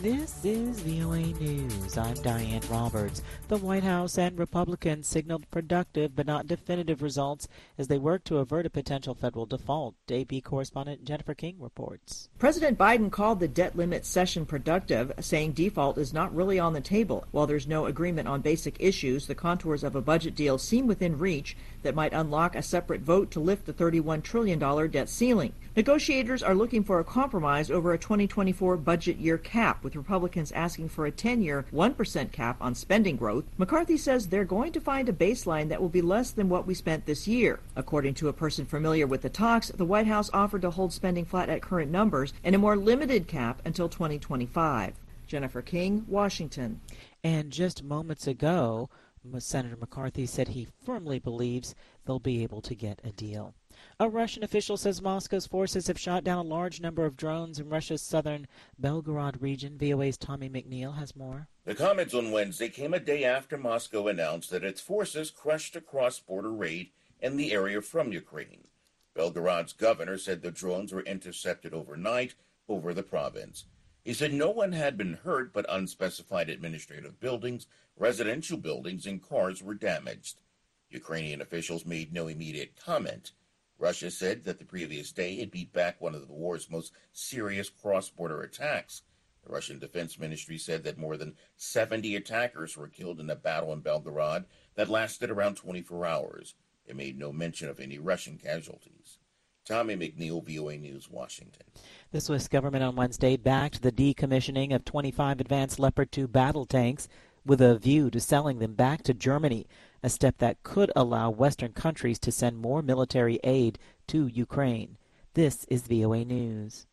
This is VOA News. I'm Diane Roberts. The White House and Republicans signaled productive but not definitive results as they work to avert a potential federal default. AP correspondent Jennifer King reports. President Biden called the debt limit session productive, saying default is not really on the table. While there's no agreement on basic issues, the contours of a budget deal seem within reach that might unlock a separate vote to lift the $31 trillion debt ceiling. Negotiators are looking for a compromise over a 2024 budget year cap, with Republicans asking for a 10-year 1% cap on spending growth. McCarthy says they're going to find a baseline that will be less than what we spent this year. According to a person familiar with the talks, the White House offered to hold spending flat at current numbers and a more limited cap until 2025. Jennifer King, Washington. And just moments ago, Senator McCarthy said he firmly believes they'll be able to get a deal. A Russian official says Moscow's forces have shot down a large number of drones in Russia's southern Belgorod region. VOA's Tommy McNeil has more. The comments on Wednesday came a day after Moscow announced that its forces crushed a cross-border raid in the area from Ukraine. Belgorod's governor said the drones were intercepted overnight over the province. He said no one had been hurt, but unspecified administrative buildings, residential buildings, and cars were damaged. Ukrainian officials made no immediate comment. Russia said that the previous day it beat back one of the war's most serious cross-border attacks. The Russian Defense Ministry said that more than 70 attackers were killed in a battle in Belgorod that lasted around 24 hours. It made no mention of any Russian casualties. Tommy McNeil, VOA News, Washington. The Swiss government on Wednesday backed the decommissioning of 25 advanced Leopard 2 battle tanks with a view to selling them back to Germany, a step that could allow Western countries to send more military aid to Ukraine. This is VOA News.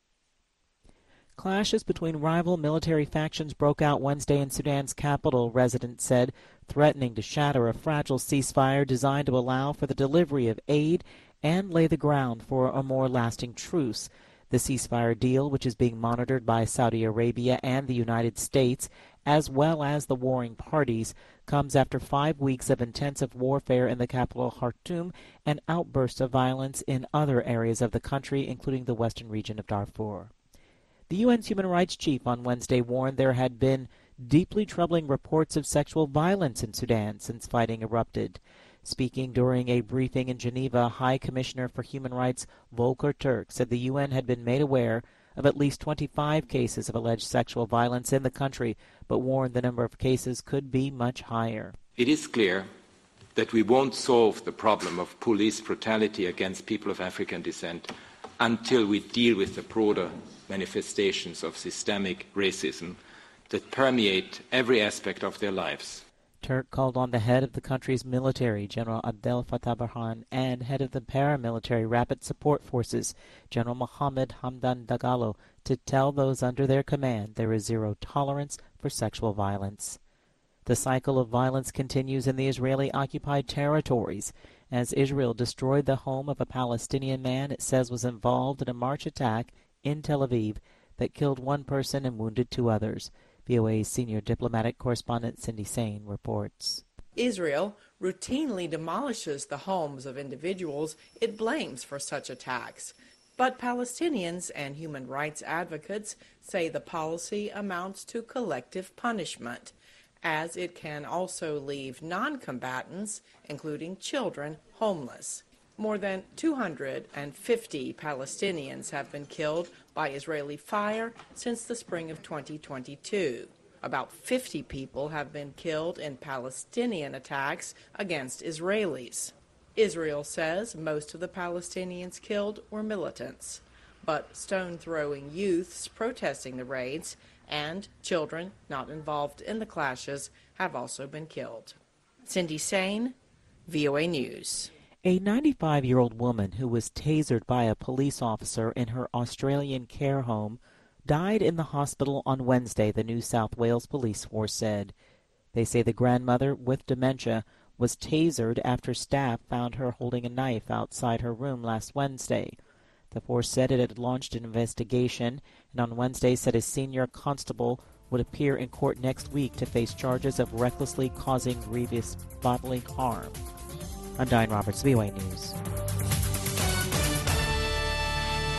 Clashes between rival military factions broke out Wednesday in Sudan's capital, residents said, threatening to shatter a fragile ceasefire designed to allow for the delivery of aid and lay the ground for a more lasting truce. The ceasefire deal, which is being monitored by Saudi Arabia and the United States, as well as the warring parties, comes after 5 weeks of intensive warfare in the capital Khartoum and outbursts of violence in other areas of the country, including the western region of Darfur. The UN's human rights chief on Wednesday warned there had been deeply troubling reports of sexual violence in Sudan since fighting erupted. Speaking during a briefing in Geneva, High Commissioner for Human Rights Volker Turk said the UN had been made aware of at least 25 cases of alleged sexual violence in the country, but warned the number of cases could be much higher. It is clear that we won't solve the problem of police brutality against people of African descent until we deal with the broader manifestations of systemic racism that permeate every aspect of their lives. Turk called on the head of the country's military, General Abdel Fattah Burhan, and head of the paramilitary Rapid Support Forces, General Mohammed Hamdan Dagalo, to tell those under their command there is zero tolerance for sexual violence. The cycle of violence continues in the Israeli-occupied territories as Israel destroyed the home of a Palestinian man it says was involved in a March attack in Tel Aviv that killed one person and wounded 2 others. VOA's senior diplomatic correspondent Cindy Sain reports. Israel routinely demolishes the homes of individuals it blames for such attacks. But Palestinians and human rights advocates say the policy amounts to collective punishment, as it can also leave non-combatants, including children, homeless. More than 250 Palestinians have been killed by Israeli fire since the spring of 2022. About 50 people have been killed in Palestinian attacks against Israelis. Israel says most of the Palestinians killed were militants, but stone-throwing youths protesting the raids and children not involved in the clashes have also been killed. Cindy Sain, VOA News. A 95-year-old woman who was tasered by a police officer in her Australian care home died in the hospital on Wednesday, the New South Wales Police Force said. They say the grandmother with dementia was tasered after staff found her holding a knife outside her room last Wednesday. The force said it had launched an investigation, and on Wednesday said a senior constable would appear in court next week to face charges of recklessly causing grievous bodily harm. I'm Diane Roberts, VOA News.